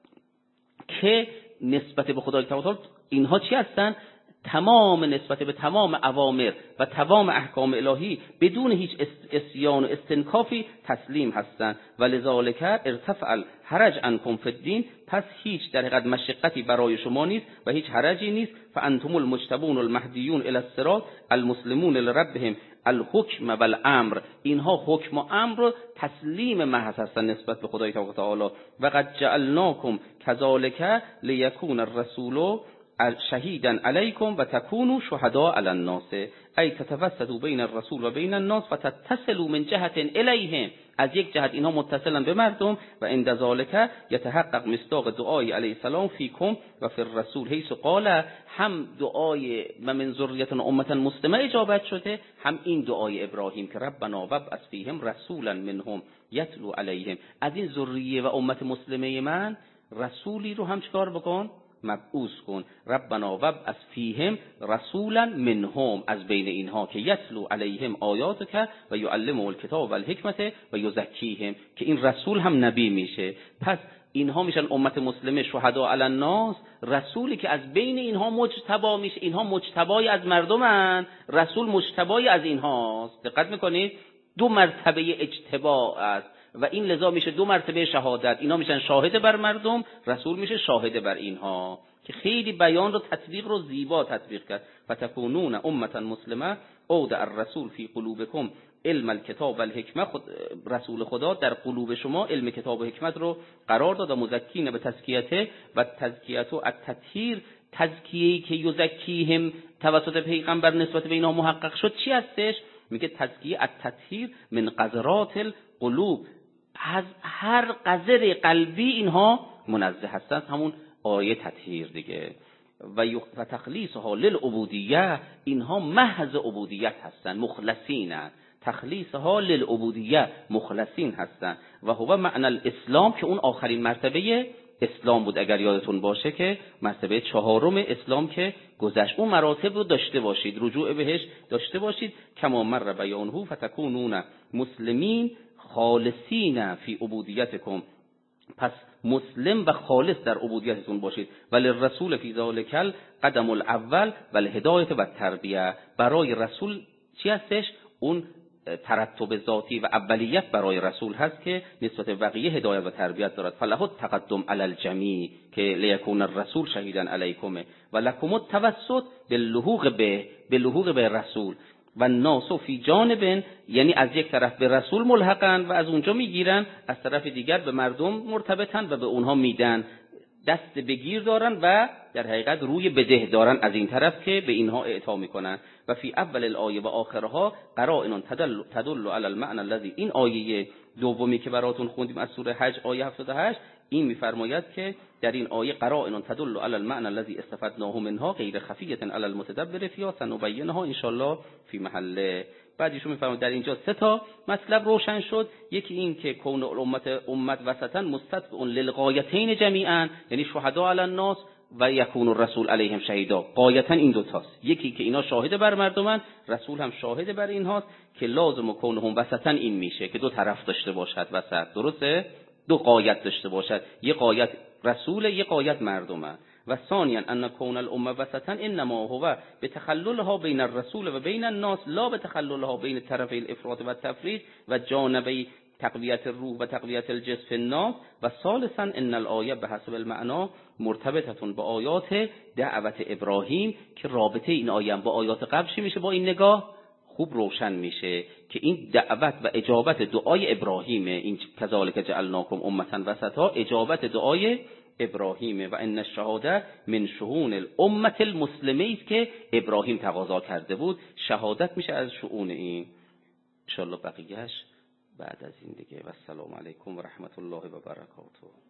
که نسبت به خدای تعالی اینها چی هستن؟ تمام نسبت به تمام اوامر و تمام احکام الهی بدون هیچ اسیان و استنکافی تسلیم هستند. ولذالک ارتفع الحرج عنکم فی الدین، پس هیچ در حقیقت مشقتی برای شما نیست و هیچ حرجی نیست. فانتم المجتبون المهدیون الی الصراط المسلمون لربهم الحکم والامر، اینها حکم و امر رو تسلیم محض هستن نسبت به خدای تعالی. و قد جعلناکم کذالک لیکون الرسول شهیدا علیکم و تکونوا شهداء علی الناس ای تتوسطوا بین الرسول و بین الناس و تتصلوا من جهت الیهم، از یک جهت اینها متصلن به مردم. و عند ذلک یتحقق مصداق دعای علیه السلام فیکم و فی الرسول حیث قال، هم دعای و من ذریه امه مسلمه اجابت شده، هم این دعای ابراهیم که ربنا وابعث فیهم رسولا منهم یتلو علیهم، از این ذریه و امت مسلمه من رسولی رو هم چکار بکن؟ مبعوث کن. ربنا وابعث فیهم رسولا منهم، از بین اینها، که یتلو علیهم آیاتک و یعلمهم الکتاب و الحکمت و یزکیهم، که این رسول هم نبی میشه. پس اینها میشن امت مسلمه شهدا علی الناس، رسولی که از بین اینها مجتبی میشه. اینها مجتبای از مردمن، رسول مجتبای از اینهاست. دقت میکنید؟ دو مرتبه اجتباء است و این لذا میشه دو مرتبه شهادت. اینا میشن شاهد بر مردم، رسول میشه شاهد بر اینها، که خیلی بیان رو تطبیق رو زیبا تطبیق کرد. فتکونون امه مسلمه اودع الرسول فی قلوبکم علم الکتاب و الحکمه، خود رسول خدا در قلوب شما علم کتاب و حکمت رو قرار داد و مزکین به تزکیته و تزکیت و التطهیر، تزکیه‌ای که یزکیهم توسط پیغمبر نسبت به اینا محقق شد چی هستش؟ میگه تزکیه التطهیر من قذرات القلوب، از هر قذر قلبی اینها منزه هستند، همون آیه تطهیر دیگه. و تخلیصها للعبودیه، اینها محض عبودیت هستند، مخلصینند. تخلیصها للعبودیه، مخلصین هستند. و هو معنی الاسلام، که اون آخرین مرتبه اسلام بود. اگر یادتون باشه که مرتبه چهارم اسلام که گذشت، اون مراتب رو داشته باشید، رجوع بهش داشته باشید. کما مر بیانه فتکونون مسلمین خالصین فی عبودیتکم، پس مسلم و خالص در عبودیتتون باشید. ولی رسول فی ذالک القدم الاول و الهدایت و التربیه، برای رسول چی هستش؟ اون ترتب ذاتی و اولیت برای رسول هست که نسبت به بقیه هدایت و تربیت دارد. فله تقدم علی الجمیع، که لیکون الرسول شهیدا علیکم و لکم التوسط باللحوق به باللحوق به رسول و الناس فی جانب، یعنی از یک طرف به رسول ملحقن و از اونجا میگیرن، از طرف دیگر به مردم مرتبطن و به اونها میدن، دست بگیر دارن و در حقیقت روی بده دارن از این طرف که به اینها اعطا میکنن. و فی اول الآیه و آخرها قرائن تدل تدل علی المعنى الذی، این آیه دومی که براتون خوندیم از سوره حج آیه هفتاد و هشت، این میفرماید که در این آیه قرائن تدل علی المعنى الذی استفدناه منها غیر خفیه علی المتدبر فیها سنبینها ان شاء الله فی محله. بعدیشون میفرماید در اینجا سه تا مطلب روشن شد. یکی این که کون امت امت وسطا مستتبع للغایتین جمیعا، یعنی شهدا علی الناس و یکون الرسول علیهم شهیدا. غایتا این دوتاست، یکی که اینا شاهد بر مردمن، رسول هم شاهد بر اینهاست که لازم کونهم وسطا این میشه که دو طرف داشته باشد وسط، درسته؟ دو غایت داشته باشد، یه غایت رسول، یه غایت مردمه. و ثانیا ان کون الامه وسطا انما هو بتخللها بین الرسول و بین الناس لا بتخللها بین طرفی الافراط و التفريط و جانبی تقویت الروح و تقویت الجسم فی الناس. و ثالثا ان الآیه به حسب المعنا مرتبطه با آیات دعوت ابراهیم که رابطه این آیه با آیات قبل چی میشه؟ با این نگاه خوب روشن میشه که این دعوت و اجابت دعای ابراهیمه. این کذالک جعلناکم امه وسطا اجابت دعای ابراهیمه و ان الشهاده من شؤون الامه المسلمه است که ابراهیم تقاضا کرده بود، شهادت میشه از شؤون این. ان شاء الله بقیه‌اش بعد از این دیگه. و السلام علیکم و رحمت الله و برکاته.